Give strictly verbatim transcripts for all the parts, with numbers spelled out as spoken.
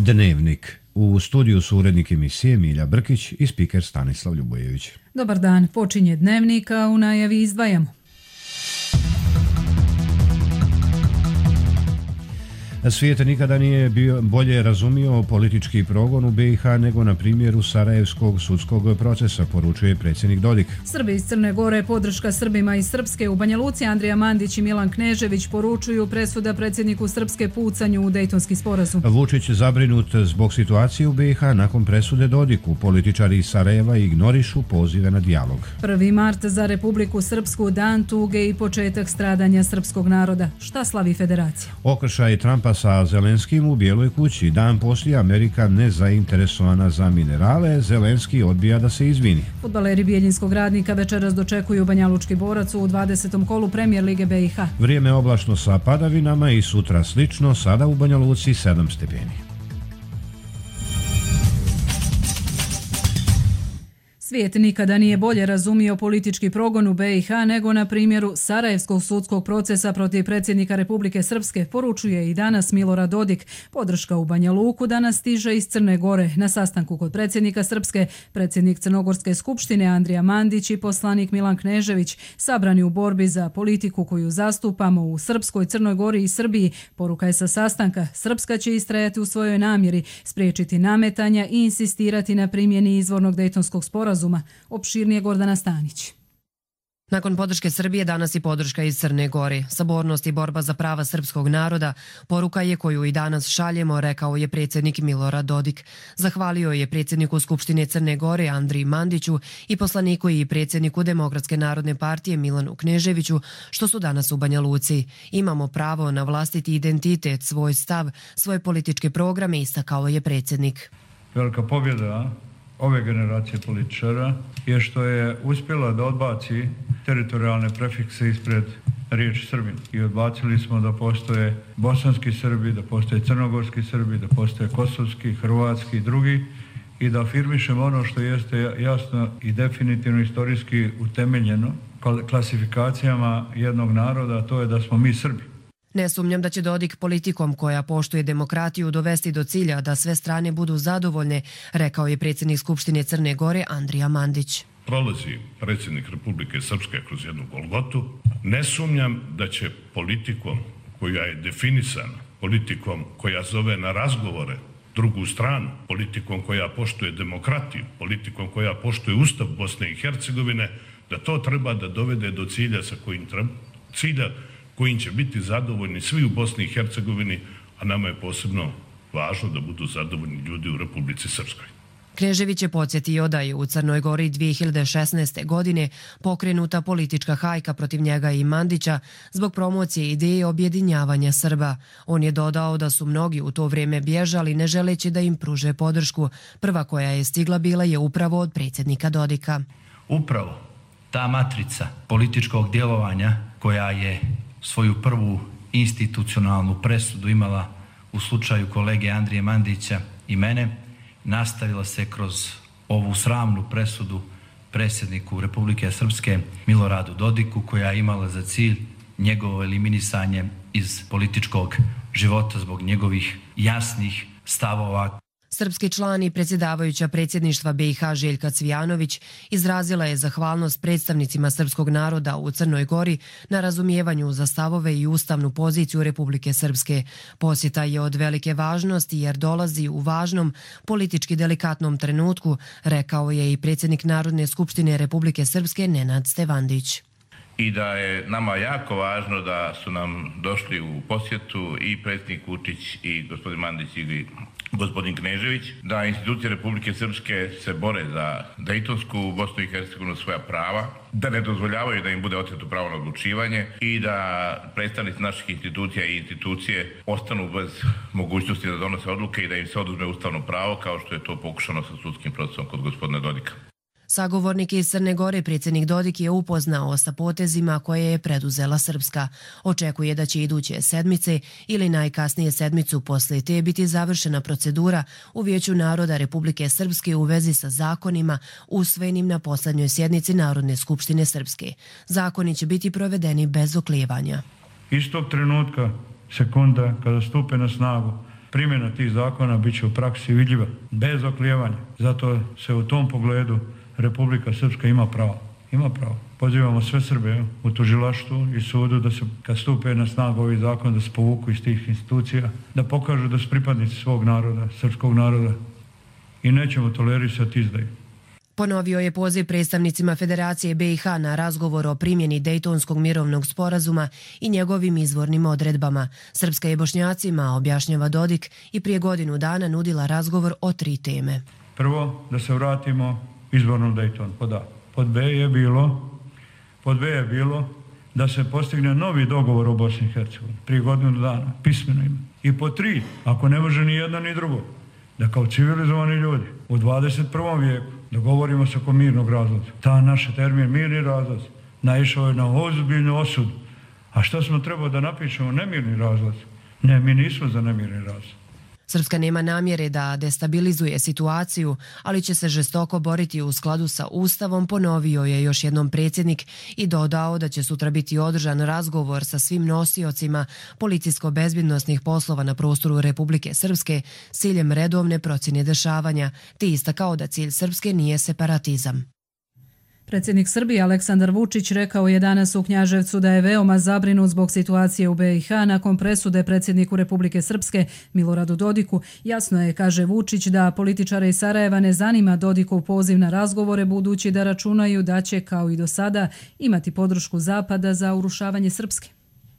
Dnevnik. U studiju su urednik emisije Milja Brkić i spiker Stanislav Ljubojević. Dobar dan, počinje Dnevnik, a u najavi izdvajamo. Svijet nikada nije bio bolje razumio politički progon u be i ha nego na primjeru Sarajevskog sudskog procesa, poručuje predsjednik Dodik. Srbi iz Crne Gore, podrška Srbima iz Srpske u Banja Luci, Andrija Mandić i Milan Knežević poručuju presuda predsjedniku Srpske pucanju u Dejtonski sporazum. Vučić zabrinut zbog situacije u be i ha nakon presude Dodiku. Političari iz Sarajeva ignorišu pozive na dijalog. prvi mart za Republiku Srpsku, dan tuge i početak stradanja srpskog naroda. Šta slavi federacija? Okršaj Trumpa sa Zelenskim u Bijeloj kući. Dan poslije Amerika nezainteresovana za minerale, Zelenski odbija da se izvini. Fudbaleri Bijeljinskog Radnika večeras dočekuju Banjalučki borac u dvadesetom kolu Premijer lige be i ha. Vrijeme oblačno sa padavinama i sutra slično, sada u Banja Luci sedam stepeni. Svijet nikada nije bolje razumio politički progon u be i ha nego na primjeru Sarajevskog sudskog procesa protiv predsjednika Republike Srpske, poručuje i danas Milorad Dodik. Podrška u Banja Luku danas stiže iz Crne Gore. Na sastanku kod predsjednika Srpske, predsjednik Crnogorske skupštine Andrija Mandić i poslanik Milan Knežević, sabrani u borbi za politiku koju zastupamo u Srpskoj, Crnoj Gori i Srbiji. Poruka je sa sastanka: Srpska će istrajati u svojoj namjeri, spriječiti nametanja i insistirati na primjeni izvornog Dejtonskog sporazuma. Opširnije Gordana Stanić. Nakon podrške Srbije danas i podrška iz Crne Gore. Sabornost i borba za prava srpskog naroda poruka je koju i danas šaljemo, rekao je predsjednik Milorad Dodik. Zahvalio je predsjedniku Skupštine Crne Gore Andriji Mandiću i poslaniku i predsjedniku Demokratske narodne partije Milanu Kneževiću što su danas u Banja Luci. Imamo pravo na vlastiti identitet, svoj stav, svoje političke programe, istakao je predsjednik. Velika pobjeda ove generacije političara je što je uspjela da odbaci teritorijalne prefikse ispred riječi Srbin. I odbacili smo da postoje bosanski Srbi, da postoje crnogorski Srbi, da postoje kosovski, hrvatski i drugi i da afirmišemo ono što jeste jasno i definitivno istorijski utemeljeno klasifikacijama jednog naroda, a to je da smo mi Srbi. Ne sumnjam da će Dodik politikom koja poštuje demokratiju dovesti do cilja da sve strane budu zadovoljne, rekao je predsjednik Skupštine Crne Gore Andrija Mandić. Prolazi predsjednik Republike Srpske kroz jednu golgotu. Ne sumnjam da će politikom koja je definisana, politikom koja zove na razgovore drugu stranu, politikom koja poštuje demokratiju, politikom koja poštuje Ustav Bosne i Hercegovine, da to treba da dovede do cilja sa kojim treba, cilja kojim će biti zadovoljni svi u Bosni i Hercegovini, a nama je posebno važno da budu zadovoljni ljudi u Republici Srpskoj. Knežević je podsjetio da je u Crnoj Gori dvije hiljade šesnaeste. godine pokrenuta politička hajka protiv njega i Mandića zbog promocije ideje objedinjavanja Srba. On je dodao da su mnogi u to vrijeme bježali ne želeći da im pruže podršku. Prva koja je stigla bila je upravo od predsjednika Dodika. Upravo ta matrica političkog djelovanja koja je svoju prvu institucionalnu presudu imala u slučaju kolege Andrije Mandića i mene, nastavila se kroz ovu sramnu presudu predsjedniku Republike Srpske Miloradu Dodiku, koja je imala za cilj njegovo eliminisanje iz političkog života zbog njegovih jasnih stavova. Srpski član i predsjedavajuća predsjedništva be i ha Željka Cvijanović izrazila je zahvalnost predstavnicima srpskog naroda u Crnoj Gori na razumijevanju za stavove i ustavnu poziciju Republike Srpske. Posjeta je od velike važnosti jer dolazi u važnom, politički delikatnom trenutku, rekao je i predsjednik Narodne skupštine Republike Srpske Nenad Stevandić. I da je nama jako važno da su nam došli u posjetu i predsjednik Vučić i gospodin Mandić i gospodin Knežević, da institucije Republike Srpske se bore za Dejtonsku Bosnu i Hercegovinu svoja prava, da ne dozvoljavaju da im bude oteto pravo na odlučivanje i da predstavnici naših institucija i institucije ostanu bez mogućnosti da donose odluke i da im se oduzme ustavno pravo, kao što je to pokušano sa sudskim procesom kod gospodina Dodika. Sagovornik iz Crne Gore predsjednik Dodik je upoznao sa potezima koje je preduzela Srpska. Očekuje da će iduće sedmice ili najkasnije sedmicu poslije te biti završena procedura u Vijeću naroda Republike Srpske u vezi sa zakonima usvojenim na posljednjoj sjednici Narodne skupštine Srpske. Zakoni će biti provedeni bez oklijevanja. Istog trenutka, sekunda kada stupe na snagu primjena tih zakona bit će u praksi vidljiva, bez oklijevanja. Zato se u tom pogledu Republika Srpska ima pravo. Ima pravo. Pozivamo sve Srbe u tužilaštvu i sudu da se, kad stupe na snagu ovi zakon, da se povuku iz tih institucija, da pokažu da su pripadnici svog naroda, srpskog naroda i nećemo tolerisati izdaju. Ponovio je poziv predstavnicima Federacije B i H na razgovor o primjeni Dejtonskog mirovnog sporazuma i njegovim izvornim odredbama. Srpska je Bošnjacima, objašnjava Dodik, i prije godinu dana nudila razgovor o tri teme. Prvo, da se vratimo izvornom Dejtonu, pod A. Pod B je bilo, pod B je bilo da se postigne novi dogovor o Bosni i Hercegovini, prije godinu dana, pismeno ime. I pod tri, ako ne može ni jedno ni drugo, da kao civilizovani ljudi u dvadeset prvom vijeku dogovorimo se oko mirnog razloga. Ta naš termin mirni razlog naišao je na ozbiljnu osudu. A što smo trebali da napišemo? Nemirni razlog. Ne, mi nismo za nemirni razlog. Srpska nema namjere da destabilizuje situaciju, ali će se žestoko boriti u skladu sa Ustavom, ponovio je još jednom predsjednik i dodao da će sutra biti održan razgovor sa svim nosiocima policijsko-bezbjednosnih poslova na prostoru Republike Srpske s ciljem redovne procjene dešavanja, te istakao da cilj Srpske nije separatizam. Predsjednik Srbije Aleksandar Vučić rekao je danas u Knjaževcu da je veoma zabrinut zbog situacije u B i H nakon presude predsjedniku Republike Srpske Miloradu Dodiku. Jasno je, kaže Vučić, da političare iz Sarajeva ne zanima Dodikov poziv na razgovore, budući da računaju da će, kao i do sada, imati podršku Zapada za urušavanje Srpske.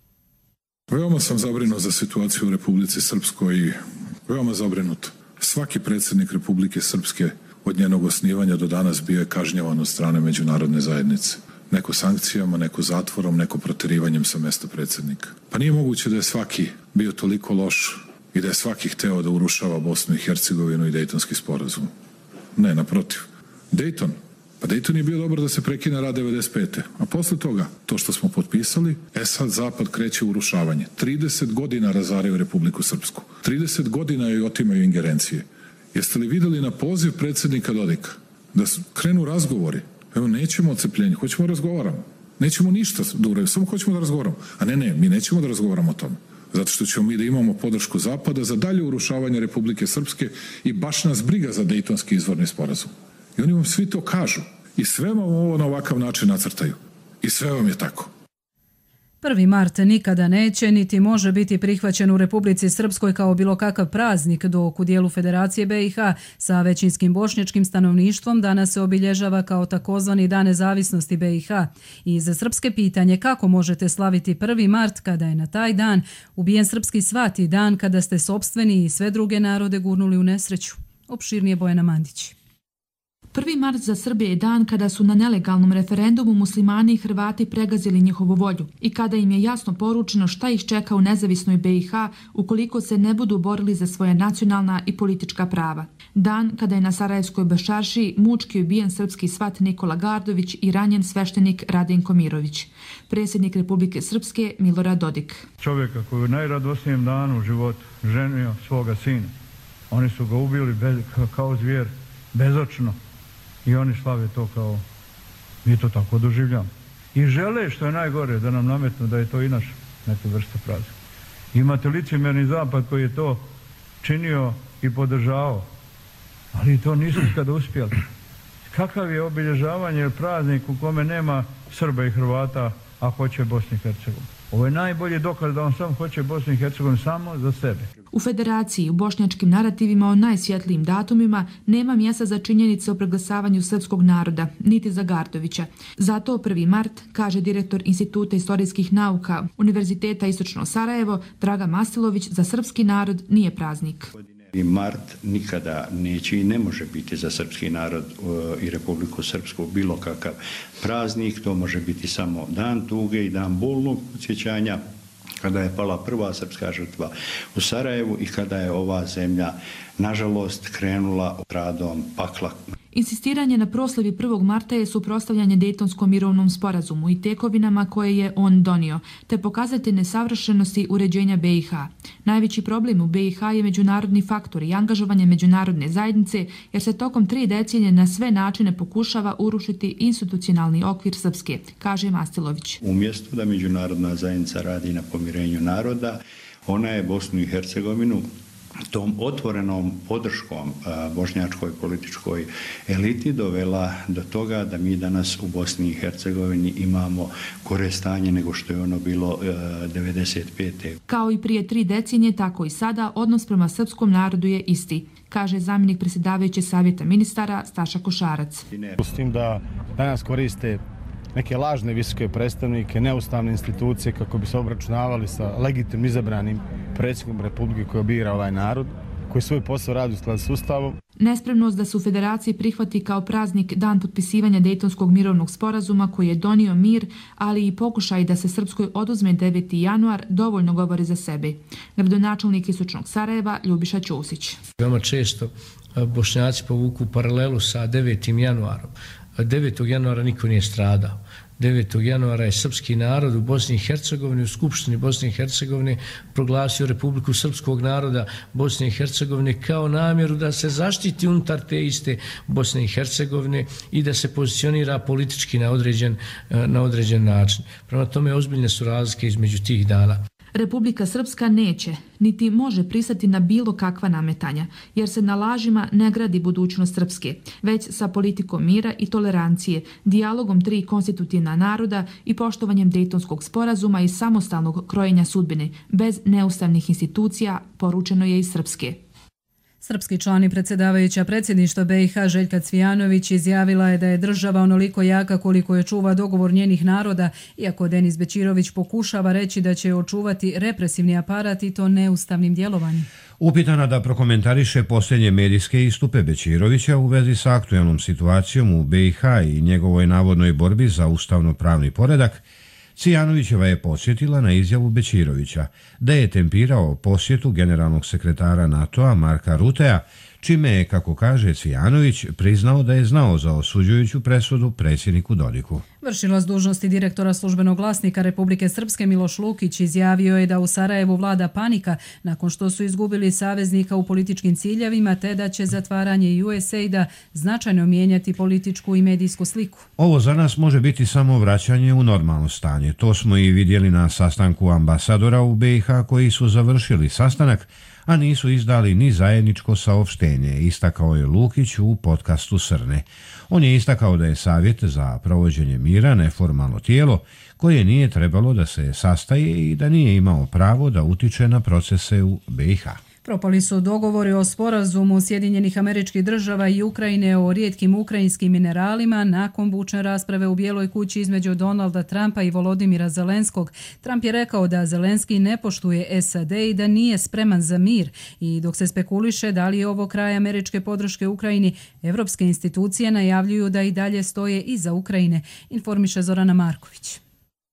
Veoma sam zabrinut za situaciju u Republici Srpskoj i veoma zabrinut. Svaki predsjednik Republike Srpske od njenog osnivanja do danas bio je kažnjavan od strane međunarodne zajednice. Neko sankcijama, neko zatvorom, neko protjerivanjem sa mesta predsjednika. Pa nije moguće da je svaki bio toliko loš i da je svaki hteo da urušava Bosnu i Hercegovinu i Dejtonski sporazum. Ne, naprotiv. Dejton. Pa Dejton je bio dobar da se prekine rad devedeset pete. A posle toga, to što smo potpisali, e sad Zapad kreće u urušavanje. trideset godina razaraju Republiku Srpsku. trideset godina joj otimaju ingerencije. Jeste li vidjeli na poziv predsjednika Dodika da krenu razgovori? Evo, nećemo odcepljenje, hoćemo da razgovaramo. Nećemo ništa da uradimo, samo hoćemo da razgovaramo. A ne, ne, mi nećemo da razgovaramo o tome. Zato što ćemo mi da imamo podršku Zapada za dalje urušavanje Republike Srpske i baš nas briga za Dejtonski izvorni sporazum. I oni vam svi to kažu. I sve vam ovo na ovakav način nacrtaju. I sve vam je tako. prvi mart nikada neće niti može biti prihvaćen u Republici Srpskoj kao bilo kakav praznik, dok u dijelu Federacije B i H sa većinskim bošnjačkim stanovništvom danas se obilježava kao takozvani Dan nezavisnosti B i H. I za srpske pitanje kako možete slaviti prvi mart kada je na taj dan ubijen srpski svat i dan kada ste sopstveni i sve druge narode gurnuli u nesreću. Opširnije Bojana Mandić. prvi mart za Srbije je dan kada su na nelegalnom referendumu muslimani i Hrvati pregazili njihovu volju i kada im je jasno poručeno šta ih čeka u nezavisnoj B i H ukoliko se ne budu borili za svoje nacionalna i politička prava. Dan kada je na Sarajevskoj Baščaršiji mučki ubijen srpski svat Nikola Gardović i ranjen sveštenik Radenko Mirović. Predsjednik Republike Srpske Milorad Dodik. Čovjeka koji u najradosnijem danu u životu ženio svoga sina. Oni su ga ubili bez, kao zvijer, bezočno. I oni slave to kao, mi to tako doživljamo. I žele, što je najgore, da nam nametnu da je to i naš neka vrsta praznika. Imate licemjerni Zapad koji je to činio i podržavao, ali to nisu nikada uspjeli. Kakav je obilježavanje praznik u kome nema Srba i Hrvata, a hoće Bosni i Hercegovinu? Ovo je najbolji dokaz da on sam hoće Bosnu i Hercegovinu samo za sebe. U Federaciji u bošnjačkim narativima o najsvjetlijim datumima nema mjesta za činjenice o preglasavanju srpskog naroda, niti za Gardovića. Zato prvi mart, kaže direktor Instituta istorijskih nauka Univerziteta Istočno Sarajevo, Draga Masilović, za srpski narod nije praznik. I mart nikada neće i ne može biti za srpski narod i Republiku Srpsku bilo kakav praznik. To može biti samo dan tuge i dan bolnog podsjećanja kada je pala prva srpska žrtva u Sarajevu i kada je ova zemlja, nažalost, krenula radom pakla. Insistiranje na proslavi prvog marta je suprotstavljanje Dejtonskom mirovnom sporazumu i tekovinama koje je on donio, te pokazati nesavršenosti uređenja B i H. Najveći problem u B i H je međunarodni faktor i angažovanje međunarodne zajednice, jer se tokom tri decenije na sve načine pokušava urušiti institucionalni okvir Srpske, kaže Mastilović. Umjesto da međunarodna zajednica radi na pomirenju naroda, ona je Bosnu i Hercegovinu tom otvorenom podrškom bošnjačkoj političkoj eliti dovela do toga da mi danas u Bosni i Hercegovini imamo gore stanje nego što je ono bilo devedeset pete. Kao i prije tri decenije, tako i sada odnos prema srpskom narodu je isti, kaže zamjenik predsjedavajućeg savjeta ministara Staša Košarac. S tim da danas koriste neke lažne visoke predstavnike, neustavne institucije kako bi se obračunavali sa legitimno izabranim predsjednikom Republike koji bira ovaj narod, koji svoj posao radi u skladu s Ustavom. Nespremnost da se u Federaciji prihvati kao praznik dan potpisivanja Dejtonskog mirovnog sporazuma koji je donio mir, ali i pokušaj da se Srpskoj oduzme deveti januar dovoljno govori za sebe. Gradonačelnik Istočnog Sarajeva Ljubiša Ćosić. Veoma često Bošnjaci povuku paralelu sa devetim januarom. devetog januara niko nije stradao. devetog januara je srpski narod u Bosni i Hercegovini, u Skupštini Bosne i Hercegovine proglasio Republiku srpskog naroda Bosne i Hercegovine kao namjeru da se zaštiti unutar te iste Bosne i Hercegovine i da se pozicionira politički na određen, na određen način. Prema tome, ozbiljne su razlike između tih dana. Republika Srpska neće, niti može pristati na bilo kakva nametanja, jer se na lažima ne gradi budućnost Srpske, već sa politikom mira i tolerancije, dijalogom tri konstitutivna naroda i poštovanjem Dejtonskog sporazuma i samostalnog krojenja sudbine, bez neustavnih institucija, poručeno je iz Srpske. Srpski član i predsjedavajuća predsjedništva B i H Željka Cvijanović izjavila je da je država onoliko jaka koliko je čuva dogovor njenih naroda, iako Denis Bećirović pokušava reći da će očuvati represivni aparat i to neustavnim djelovanjem. Upitana da prokomentariše posljednje medijske istupe Bećirovića u vezi sa aktualnom situacijom u B i H i njegovoj navodnoj borbi za ustavno-pravni poredak, Cvijanovićeva je podsjetila na izjavu Bećirovića da je tempirao posjetu generalnog sekretara NATO-a Marka Rutea, čime je, kako kaže Cvijanović, priznao da je znao za osuđujuću presudu predsjedniku Dodiku. Vršilac dužnosti direktora službenog glasnika Republike Srpske Miloš Lukić izjavio je da u Sarajevu vlada panika nakon što su izgubili saveznika u političkim ciljevima, te da će zatvaranje U S A I D-a značajno mijenjati političku i medijsku sliku. Ovo za nas može biti samo vraćanje u normalno stanje. To smo i vidjeli na sastanku ambasadora u B i H koji su završili sastanak, a nisu izdali ni zajedničko saopštenje, istakao je Lukić u podcastu Srne. On je istakao da je Savjet za provođenje mira neformalno tijelo koje nije trebalo da se sastaje i da nije imao pravo da utiče na procese u B i H. Propali su dogovori o sporazumu Sjedinjenih Američkih Država i Ukrajine o rijetkim ukrajinskim mineralima nakon bučne rasprave u Bijeloj kući između Donalda Trumpa i Volodimira Zelenskog. Trump je rekao da Zelenski ne poštuje S A D i da nije spreman za mir. I dok se spekuliše da li je ovo kraj američke podrške Ukrajini, evropske institucije najavljuju da i dalje stoje iza Ukrajine, informiše Zorana Marković.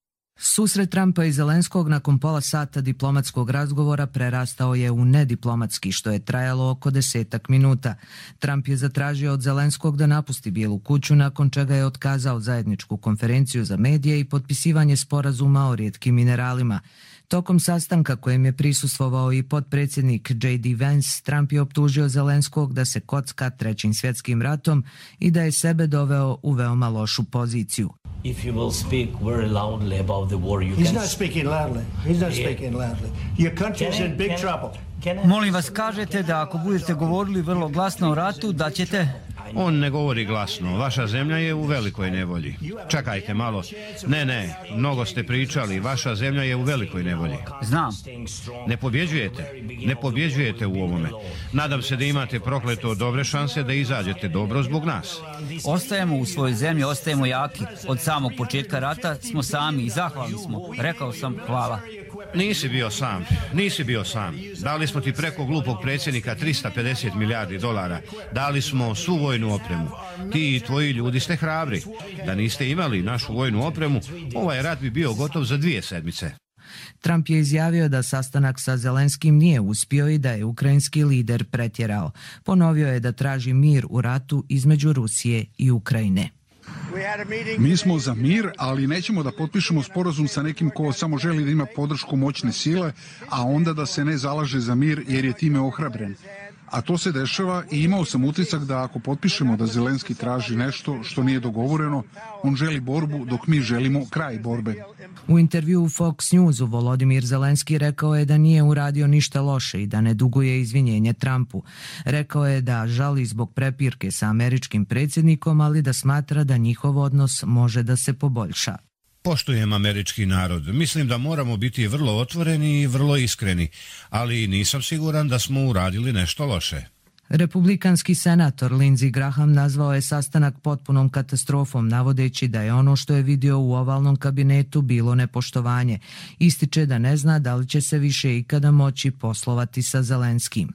Susret Trumpa i Zelenskog nakon pola sata diplomatskog razgovora prerastao je u nediplomatski, što je trajalo oko desetak minuta. Trump je zatražio od Zelenskog da napusti Bijelu kuću, nakon čega je otkazao zajedničku konferenciju za medije i potpisivanje sporazuma o rijetkim mineralima. Tokom sastanka kojem je prisustvovao i potpredsjednik J D Vance, Trump je optužio Zelenskog da se kocka trećim svjetskim ratom i da je sebe doveo u veoma lošu poziciju. If you will speak very loudly about the war, you He's can... not speaking loudly. He's not speaking loudly. Your country is in big trouble. Molim vas, kažete da ako budete govorili vrlo glasno o ratu, da ćete... On ne govori glasno. Vaša zemlja je u velikoj nevolji. Čekajte malo. Ne, ne, mnogo ste pričali. Vaša zemlja je u velikoj nevolji. Znam. Ne pobjeđujete. Ne pobjeđujete u ovome. Nadam se da imate prokleto dobre šanse da izađete dobro zbog nas. Ostajemo u svojoj zemlji, ostajemo jaki. Od samog početka rata smo sami i zahvalni smo. Rekao sam hvala. Nisi bio sam. Nisi bio sam. Dali smo ti preko glupog predsjednika trista pedeset milijardi dolara. Dali smo svu vojnu opremu. Ti i tvoji ljudi ste hrabri. Da niste imali našu vojnu opremu, ovaj rat bi bio gotov za dvije sedmice. Trump je izjavio da sastanak sa Zelenskim nije uspio i da je ukrajinski lider pretjerao. Ponovio je da traži mir u ratu između Rusije i Ukrajine. Mi smo za mir, ali nećemo da potpišemo sporazum sa nekim ko samo želi da ima podršku moćne sile, a onda da se ne zalaže za mir jer je time ohrabren. A to se dešava i imao sam utisak da ako potpišemo da Zelenski traži nešto što nije dogovoreno, on želi borbu dok mi želimo kraj borbe. U intervju u Fox Newsu Volodimir Zelenski rekao je da nije uradio ništa loše i da ne duguje izvinjenje Trumpu. Rekao je da žali zbog prepirke sa američkim predsjednikom, ali da smatra da njihov odnos može da se poboljša. Poštujem američki narod. Mislim da moramo biti vrlo otvoreni i vrlo iskreni, ali nisam siguran da smo uradili nešto loše. Republikanski senator Lindsey Graham nazvao je sastanak potpunom katastrofom, navodeći da je ono što je vidio u ovalnom kabinetu bilo nepoštovanje. Ističe da ne zna da li će se više ikada moći poslovati sa Zelenskim.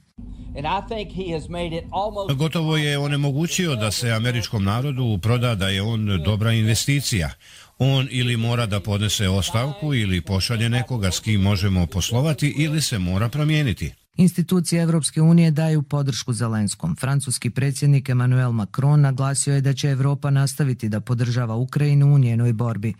Gotovo je onemogućio da se američkom narodu proda da je on dobra investicija. On ili mora da podnese ostavku ili pošalje nekoga s kim možemo poslovati ili se mora promijeniti. Institucije Evropske unije daju podršku Zelenskom. Francuski predsjednik Emmanuel Macron naglasio je da će Evropa nastaviti da podržava Ukrajinu u njenoj borbi.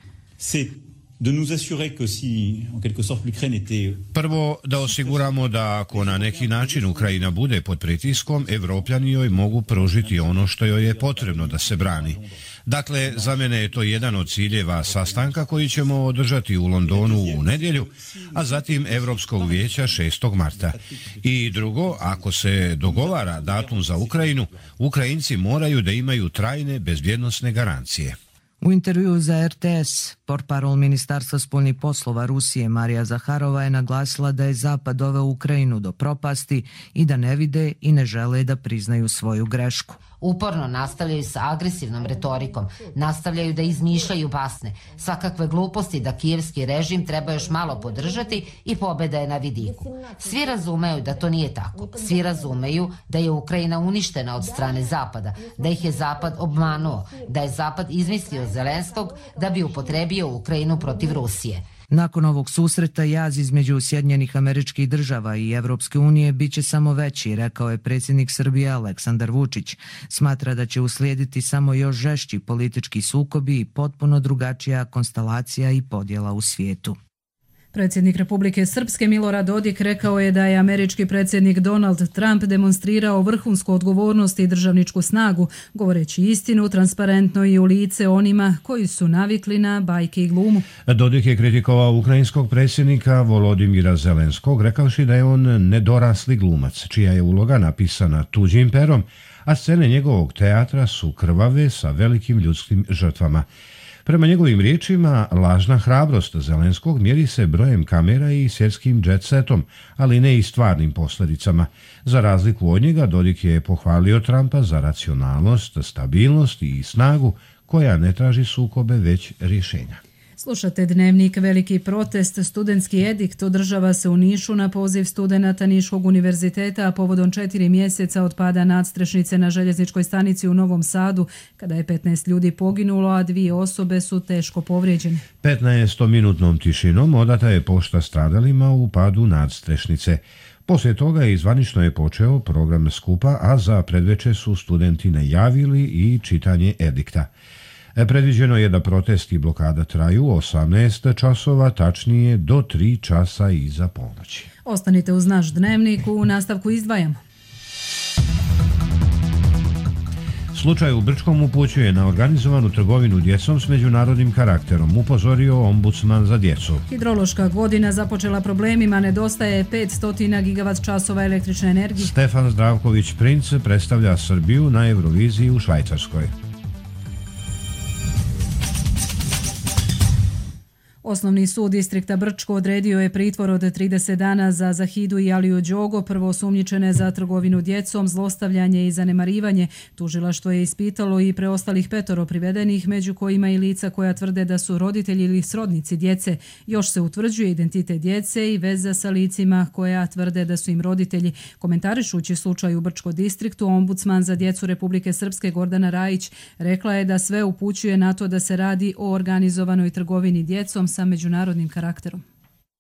Prvo, da osiguramo da ako na neki način Ukrajina bude pod pritiskom, Evropljani joj mogu pružiti ono što joj je potrebno da se brani. Dakle, za mene je to jedan od ciljeva sastanka koji ćemo održati u Londonu u nedjelju, a zatim Evropskog vijeća šestog marta. I drugo, ako se dogovara datum za Ukrajinu, Ukrajinci moraju da imaju trajne bezbjednosne garancije. U intervjuu za R T S, portparol Ministarstva spoljnih poslova Rusije Marija Zaharova je naglasila da je Zapad doveo Ukrajinu do propasti i da ne vide i ne žele da priznaju svoju grešku. Uporno nastavljaju sa agresivnom retorikom, nastavljaju da izmišljaju basne, svakakve gluposti da kijevski režim treba još malo podržati i pobjeda je na vidiku. Svi razumeju da to nije tako. Svi razumeju da je Ukrajina uništena od strane Zapada, da ih je Zapad obmanuo, da je Zapad izmislio Zelenskog da bi upotrebio Ukrajinu protiv Rusije. Nakon ovog susreta jaz između Sjedinjenih Američkih Država i Evropske unije bit će samo veći, rekao je predsjednik Srbije Aleksandar Vučić. Smatra da će uslijediti samo još žešći politički sukobi i potpuno drugačija konstelacija i podjela u svijetu. Predsjednik Republike Srpske Milorad Dodik rekao je da je američki predsjednik Donald Trump demonstrirao vrhunsku odgovornost i državničku snagu, govoreći istinu transparentno i u lice onima koji su navikli na bajke i glumu. Dodik je kritikovao ukrajinskog predsjednika Volodimira Zelenskog, rekavši da je on nedorasli glumac, čija je uloga napisana tuđim perom, a scene njegovog teatra su krvave sa velikim ljudskim žrtvama. Prema njegovim riječima, lažna hrabrost Zelenskog mjeri se brojem kamera i svjetskim jet setom, ali ne i stvarnim posljedicama. Za razliku od njega, Dodik je pohvalio Trumpa za racionalnost, stabilnost i snagu koja ne traži sukobe, već rješenja. Slušate Dnevnik. Veliki protest, studentski edikt održava se u Nišu na poziv studenata Niškog univerziteta, a povodom četiri mjeseca od pada nadstrešnice na željezničkoj stanici u Novom Sadu, kada je petnaest ljudi poginulo, a dvije osobe su teško povrijeđene. petnaestominutnom tišinom odata je pošta stradalima u padu nadstrešnice. Poslije toga i zvanično je počeo program skupa, a za predveče su studenti najavili i čitanje edikta. Predviđeno je da protest i blokada traju osamnaest časova, tačnije do tri časa iza ponoći. Ostanite uz naš Dnevnik, u nastavku izdvajamo. Slučaj u Brčkom upućuje na organizovanu trgovinu djecom s međunarodnim karakterom, upozorio ombudsman za djecu. Hidrološka godina započela problemima, nedostaje petsto gigavat časova električne energije. Stefan Zdravković Princ predstavlja Srbiju na Euroviziji u Švajcarskoj. Osnovni sud distrikta Brčko odredio je pritvor od trideset dana za Zahidu i Aliju Đogo, prvo osumnjičene za trgovinu djecom, zlostavljanje i zanemarivanje. Tužilaštvo je ispitalo i preostalih petoro privedenih, među kojima i lica koja tvrde da su roditelji ili srodnici djece. Još se utvrđuje identitet djece i veza sa licima koja tvrde da su im roditelji. Komentarišući slučaj u Brčko distriktu, ombudsman za djecu Republike Srpske Gordana Rajić rekla je da sve upućuje na to da se radi o organizovanoj trgovini djecom sa međunarodnim karakterom.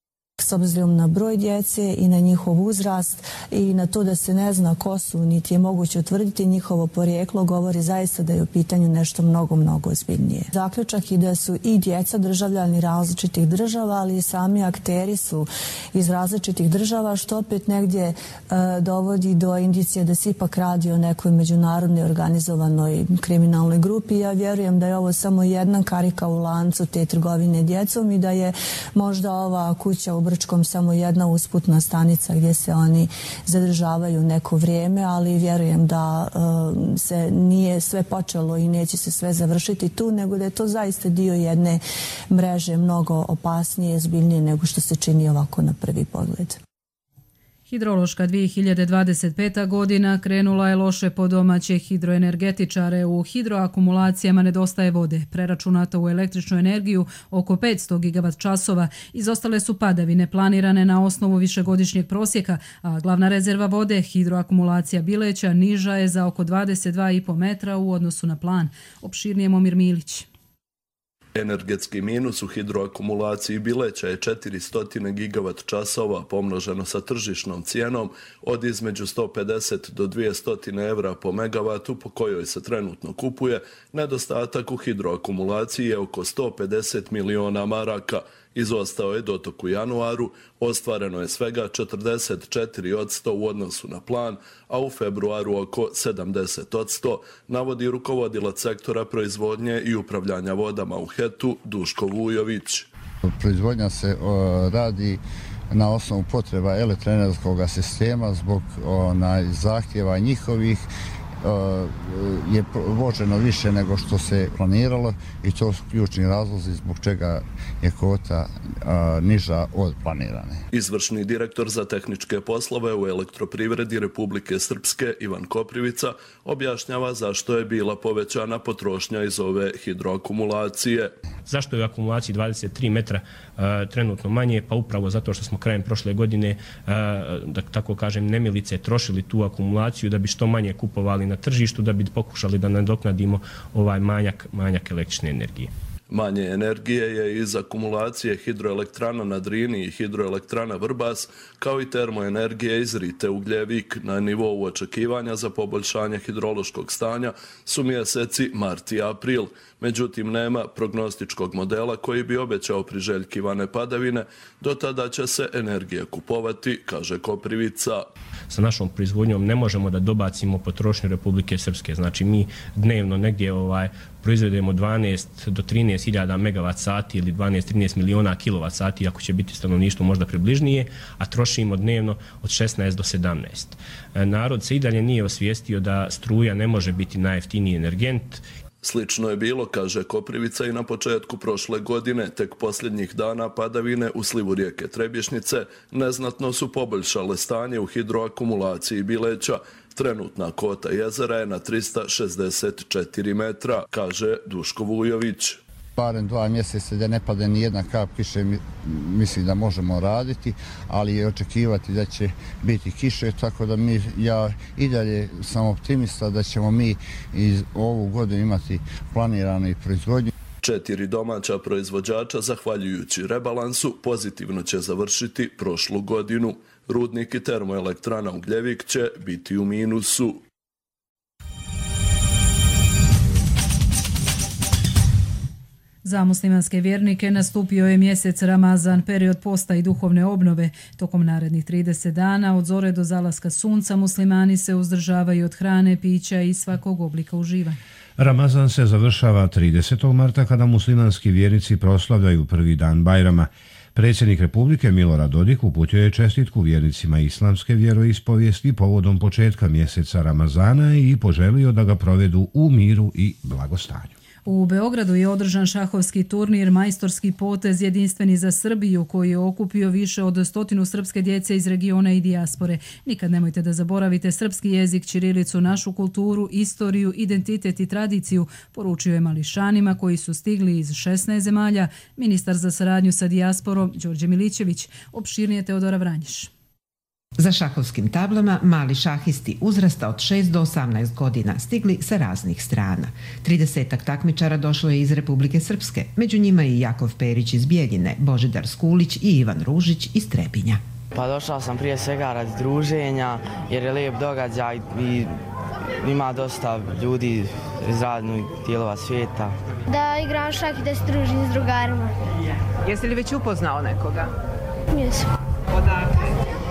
s obzirom na broj djece i na njihov uzrast i na to da se ne zna ko su, niti je moguće utvrditi njihovo porijeklo, govori zaista da je u pitanju nešto mnogo, mnogo ozbiljnije. Zaključak je da su i djeca državljani različitih država, ali i sami akteri su iz različitih država, što opet negdje e, dovodi do indicije da se ipak radi o nekoj međunarodnoj organizovanoj kriminalnoj grupi. Ja vjerujem da je ovo samo jedna karika u lancu te trgovine djecom i da je možda ova kuća u Brčkom samo jedna usputna stanica gdje se oni zadržavaju neko vrijeme, ali vjerujem da e, se nije sve počelo i neće se sve završiti tu, nego da je to zaista dio jedne mreže mnogo opasnije, zbiljnije nego što se čini ovako na prvi pogled. Hidrološka dvije hiljade dvadeset peta godina krenula je loše po domaće hidroenergetičare. U hidroakumulacijama nedostaje vode, preračunato u električnu energiju oko petsto gigavat časova. Izostale su padavine planirane na osnovu višegodišnjeg prosjeka, a glavna rezerva vode, hidroakumulacija Bileća, niža je za oko dvadeset dva zarez pet metra u odnosu na plan. Opširnije Momir Milić. Energetski minus u hidroakumulaciji Bileća je četiristo gigavat časova pomnoženo sa tržišnom cijenom od između sto pedeset do dvjesto evra po megavatu po kojoj se trenutno kupuje. Nedostatak u hidroakumulaciji je oko sto pedeset miliona maraka. Izostao je dotok u januaru, ostvareno je svega četrdeset četiri posto u odnosu na plan, a u februaru oko sedamdeset posto, navodi rukovodilac sektora proizvodnje i upravljanja vodama u H E T-u Duško Vujović. Proizvodnja se o, radi na osnovu potreba elektroenergetskog sistema zbog onaj, zahtjeva njihovih je voženo više nego što se planiralo i to su ključni razlozi zbog čega je kvota niža od planirane. Izvršni direktor za tehničke poslove u Elektroprivredi Republike Srpske Ivan Koprivica objašnjava zašto je bila povećana potrošnja iz ove hidroakumulacije. Zašto je u akumulaciji dvadeset tri metra trenutno manje? Pa upravo zato što smo krajem prošle godine, da tako kažem, nemilice trošili tu akumulaciju da bi što manje kupovali na tržištu, da bi pokušali da nadoknadimo ovaj manjak, manjak električne energije. Manje energije je iz akumulacije hidroelektrana na Drini i hidroelektrana Vrbas, kao i termoenergije iz Rite Ugljevik. Na nivou očekivanja za poboljšanje hidrološkog stanja su mjeseci mart i april. Međutim, nema prognostičkog modela koji bi obećao priželjkivane padavine. Do tada će se energija kupovati, kaže Koprivica. Sa našom proizvodnjom ne možemo da dobacimo potrošnju Republike Srpske. Znači, mi dnevno negdje ovaj, proizvedemo dvanaest do trinaest hiljada megavat sati ili dvanaest do trinaest miliona kilovat sati, ako će biti stanovništvo možda približnije, a trošimo dnevno od šesnaest do sedamnaest. Narod se i dalje nije osvijestio da struja ne može biti najjeftiniji energent. Slično je bilo, kaže Koprivica, i na početku prošle godine. Tek posljednjih dana padavine u slivu rijeke Trebješnice neznatno su poboljšale stanje u hidroakumulaciji Bileća. Trenutna kvota jezera je na tristo šezdeset četiri metra, kaže Duško Vujović. Barem dva mjeseca da ne pada ni jedna kap kiše, mislim da možemo raditi, ali je očekivati da će biti kiše, tako da mi, ja i dalje sam optimista da ćemo mi iz ovu godinu imati planiranu i proizvodnju. Četiri domaća proizvođača, zahvaljujući rebalansu, pozitivno će završiti prošlu godinu. Rudnik i termoelektrana Ugljevik će biti u minusu. Za muslimanske vjernike nastupio je mjesec Ramazan, period posta i duhovne obnove. Tokom narednih trideset dana, od zore do zalaska sunca, muslimani se uzdržavaju od hrane, pića i svakog oblika uživanja. Ramazan se završava tridesetog marta kada muslimanski vjernici proslavljaju prvi dan Bajrama. Predsjednik Republike Milorad Dodik uputio je čestitku vjernicima islamske vjeroispovijesti povodom početka mjeseca Ramazana i poželio da ga provedu u miru i blagostanju. U Beogradu je održan šahovski turnir Majstorski potez jedinstveni za Srbiju, koji je okupio više od stotinu srpske djece iz regiona i dijaspore. Nikad nemojte da zaboravite srpski jezik, ćirilicu, našu kulturu, istoriju, identitet i tradiciju, poručio je mališanima koji su stigli iz šesnaest zemalja ministar za saradnju sa dijasporom Đorđe Milićević. Opširnije Teodora Vranješ. Za šahovskim tablama mali šahisti uzrasta od šest do osamnaest godina stigli sa raznih strana. tridesetak takmičara došlo je iz Republike Srpske, među njima i Jakov Perić iz Bijeljine, Božidar Skulić i Ivan Ružić iz Trebinja. Pa došao sam prije svega radi druženja jer je lijep događaj i ima dosta ljudi iz raznih dijelova svijeta. Da igram šah i da se družim s drugarima. Jesi li već upoznao nekoga? Jesam. Odakle?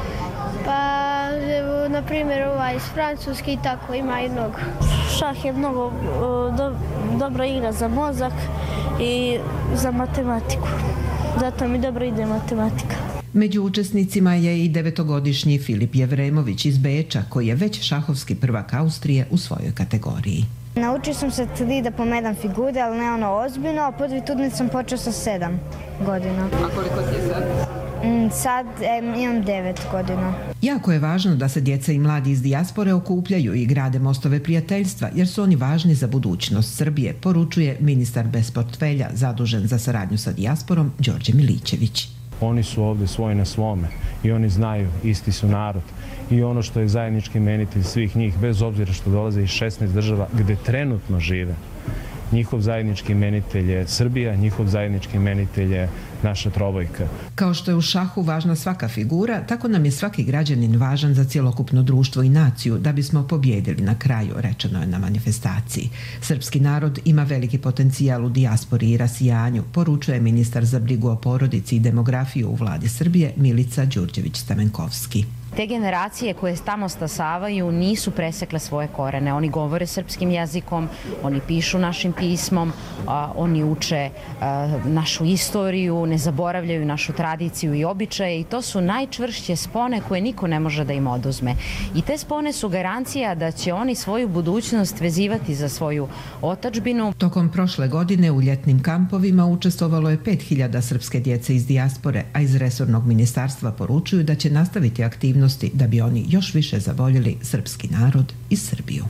Pa, evo, na primjer, ovaj iz Francuske i tako ima jednog. Šah je mnogo uh, do, dobra igra za mozak i za matematiku. Zato mi dobro ide matematika. Među učesnicima je i devetogodišnji Filip Jevremović iz Beča, koji je već šahovski prvak Austrije u svojoj kategoriji. Naučio sam se tudi da pomedam figure, ali ne ono ozbiljno, a prvi turnir sam počeo sa sedam godina. A koliko ti je sad? Sad em, imam devet godina. Jako je važno da se djeca i mladi iz dijaspore okupljaju i grade mostove prijateljstva, jer su oni važni za budućnost Srbije, poručuje ministar bez portfelja zadužen za saradnju sa dijasporom Đorđe Milićević. Oni su ovdje svoji na svome i oni znaju, isti su narod. I ono što je zajednički imenitelj svih njih, bez obzira što dolaze iz šesnaest država gdje trenutno žive, njihov zajednički imenitelj je Srbija, njihov zajednički imenitelj je naša trobojka. Kao što je u šahu važna svaka figura, tako nam je svaki građanin važan za cjelokupno društvo i naciju da bismo pobjedili na kraju, rečeno je na manifestaciji. Srpski narod ima veliki potencijal u dijaspori i rasijanju, poručuje ministar za brigu o porodici i demografiju u vladi Srbije Milica Đurđević-Stamenkovski. Te generacije koje tamo stasavaju nisu presekle svoje korene. Oni govore srpskim jezikom, oni pišu našim pismom, a, oni uče a, našu istoriju, ne zaboravljaju našu tradiciju i običaje i to su najčvršće spone koje niko ne može da im oduzme. I te spone su garancija da će oni svoju budućnost vezivati za svoju otadžbinu. Tokom prošle godine u ljetnim kampovima učestvovalo je pet hiljada srpske djece iz dijaspore, a iz resornog ministarstva poručuju da će nastaviti aktivnost da bi oni još više zavoljeli srpski narod i Srbiju.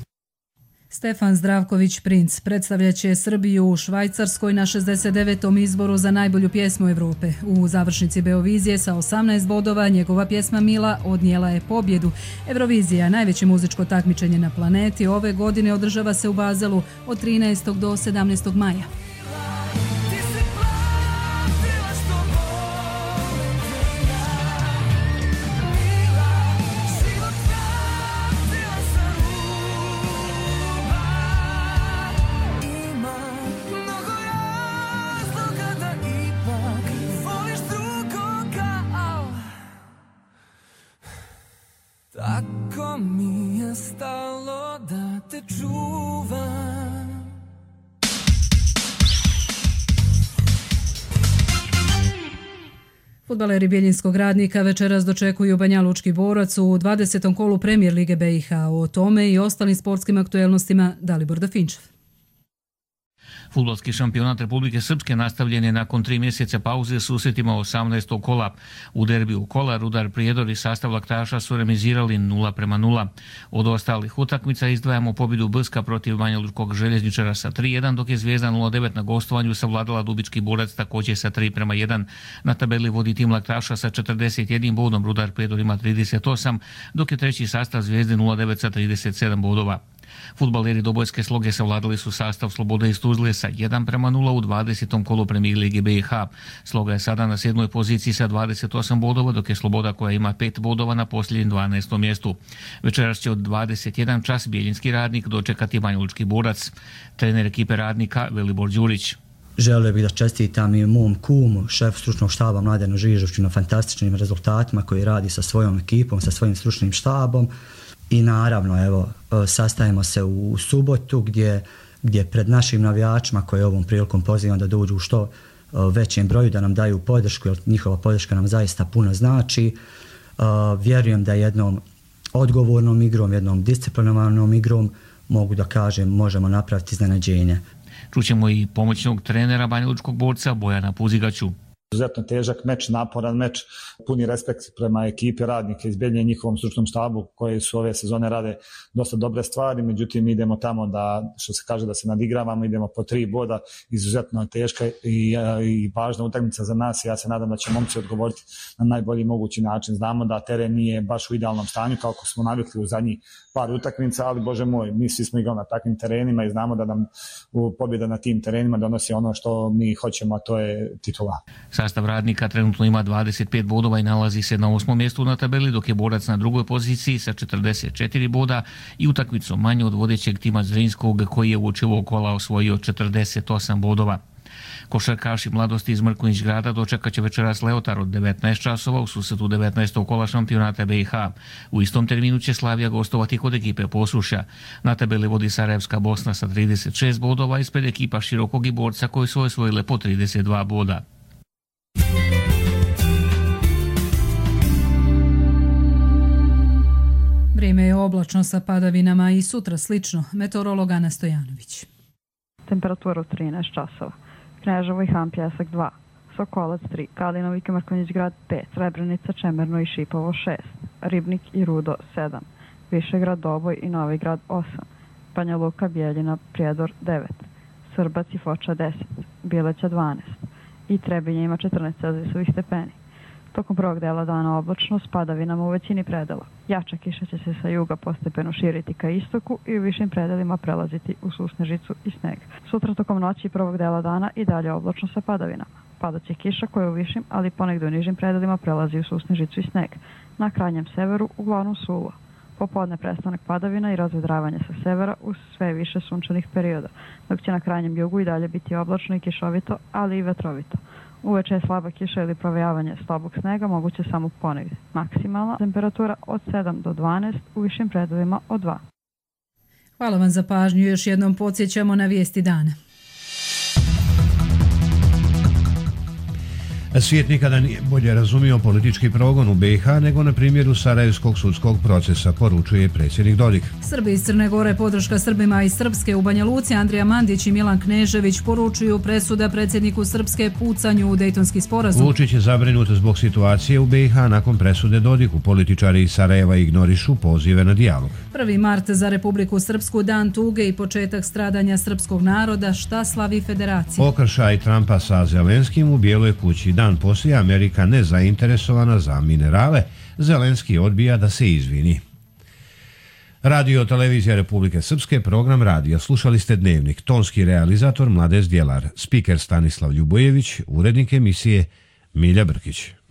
Stefan Zdravković Princ predstavljat će Srbiju u Švajcarskoj na šezdeset devetom izboru za najbolju pjesmu Evrope. U završnici Beovizije sa osamnaest bodova njegova pjesma Mila odnijela je pobjedu. Eurovizija, najveće muzičko takmičenje na planeti, ove godine održava se u Bazelu od trinaestog do sedamnaestog maja. Tako mi je stalo da te čuvam. Fudbaleri Bijeljinskog Radnika večeras dočekuju Banjalučki Borac u dvadesetom kolu Premijer Lige B i H. O tome i ostalim sportskim aktuelnostima Dalibor Dafinčev. Fudbalski šampionat Republike Srpske nastavljen je nakon tri mjeseca pauze susretima osamnaestog kola. U derbiju kola Rudar Prijedor i sastav Laktaša su remizirali nula prema nula. Od ostalih utakmica izdvajamo pobjedu Brska protiv Banjalučkog Željezničara sa tri jedan, dok je Zvijezda nula devet na gostovanju savladala Dubički Borac također sa tri prema jedan. Na tabeli vodi tim Laktaša sa četrdeset jednim bodom, Rudar Prijedor ima trideset osam, dok je treći sastav Zvijezde nula devet sa trideset sedam bodova. Fudbaleri Dobojske Sloge savladali su sastav Slobode iz Tuzle sa jedan prema nula u dvadesetom kolu Premijer Lige B i H. Sloga je sada na sedmoj poziciji sa dvadeset osam bodova, dok je Sloboda koja ima pet bodova na posljednjem dvanaestom mjestu. Večeras će od dvadeset jedan čas Bijeljinski Radnik dočekati Banjalučki Borac. Trener ekipe Radnika Velibor Đurić. Želio bih da čestitam i mom kumu, šef stručnog štaba Mladenu Žižovću na fantastičnim rezultatima koji radi sa svojom ekipom, sa svojim stručnim štabom. I naravno, evo, sastajemo se u subotu gdje, gdje pred našim navijačima koje ovom prilikom pozivam da dođu u što većem broju, da nam daju podršku, jer njihova podrška nam zaista puno znači. Vjerujem da jednom odgovornom igrom, jednom disciplinovanom igrom, mogu da kažem, možemo napraviti iznenađenje. Čućemo i pomoćnog trenera Banjalučkog Borca Bojana Puzigaću. Izuzetno težak meč, naporan meč, puni respekt prema ekipi radnika, izbjeljenje njihovom stručnom štabu koji su ove sezone rade dosta dobre stvari, međutim idemo tamo da, što se kaže, da se nadigravamo, idemo po tri boda, izuzetno teška i, i važna utakmica za nas i ja se nadam da će momci odgovoriti na najbolji mogući način. Znamo da teren nije baš u idealnom stanju kako smo navikli u zadnjih par utakmica, ali bože moj, mi svi smo igrali na takvim terenima i znamo da nam pobjeda na tim terenima donosi ono što mi hoćemo, a to je titula. Sastav Radnika trenutno ima dvadeset pet bodova i nalazi se na osmom mjestu na tabeli, dok je Borac na drugoj poziciji sa četrdeset četiri boda i utakmicom manje od vodećeg tima Zrinskog koji je u očevo kola osvojio četrdeset osam bodova. Košarkaši Mladosti iz Mrkonjić grada dočekat će večeras Leotar od devetnaest časova u susretu devetnaestog kola šampionata B i H. U istom terminu će Slavija gostovati kod ekipe Posušja. Na tabeli vodi Sarajevska Bosna sa trideset šest bodova, ispred ekipa Širokog i Borca koji su osvojile po trideset dva boda. Vrijeme je oblačno sa padavinama i sutra slično. Meteorolog Ana Stojanović. Temperatura u trinaest časova. Kneževo i Han Pjesak dva, Sokolac tri, Kalinovik i Mrkonjić grad pet, Srebrenica, Čemerno i Šipovo šest, Ribnik i Rudo sedam, Višegrad, Doboj i Novi grad osam, Banja Luka, Bijeljina, Prijedor devet, Srbac i Foča deset, Bileća dvanaest i Trebinje ima četrnaest celzijusovih stepeni. Tokom prvog dela dana oblačno s padavinama u većini predela. Jača kiša će se sa juga postepeno širiti ka istoku i u višim predelima prelaziti u susnežicu i sneg. Sutra tokom noći i prvog dela dana i dalje oblačno sa padavinama. Padaće kiša koja u višim, ali ponegdje u nižim predelima prelazi u susnežicu i sneg. Na krajnjem severu uglavnom suvo. Popodne prestanak padavina i razvedravanje sa severa uz sve više sunčanih perioda, dok će na krajnjem jugu i dalje biti oblačno i kišovito, ali i vetrovito. Uveče je slaba kiša ili provejavanje slabog snega moguće samo ponegdje. Maksimalna temperatura od sedam do dvanaest, u višim predelima od dva. Hvala vam za pažnju. Još jednom podsjećamo na vijesti dana. Svijet nikada nije bolje razumio politički progon u B i H nego na primjeru Sarajevskog sudskog procesa, poručuje predsjednik Dodik. Srbi iz Crne Gore, podrška Srbima iz Srpske u Banja Luci, Andrija Mandić i Milan Knežević poručuju presuda predsjedniku Srpske pucanju u Dejtonski sporazum. Vučić je zabrinut zbog situacije u B i H nakon presude Dodiku. Političari iz Sarajeva ignorišu pozive na dijalog. prvi mart za Republiku Srpsku, dan tuge i početak stradanja srpskog naroda, šta slavi federacija. Okršaj Trumpa sa Zelenskim u Bijeloj kući. Dan poslije Amerika nezainteresovana za minerale, Zelenski odbija da se izvini. Radio Televizija Republike Srpske, program radija. Slušali ste Dnevnik. Tonski realizator Mladez Djelar, spiker Stanislav Ljubojević, urednik emisije Milja Brkić.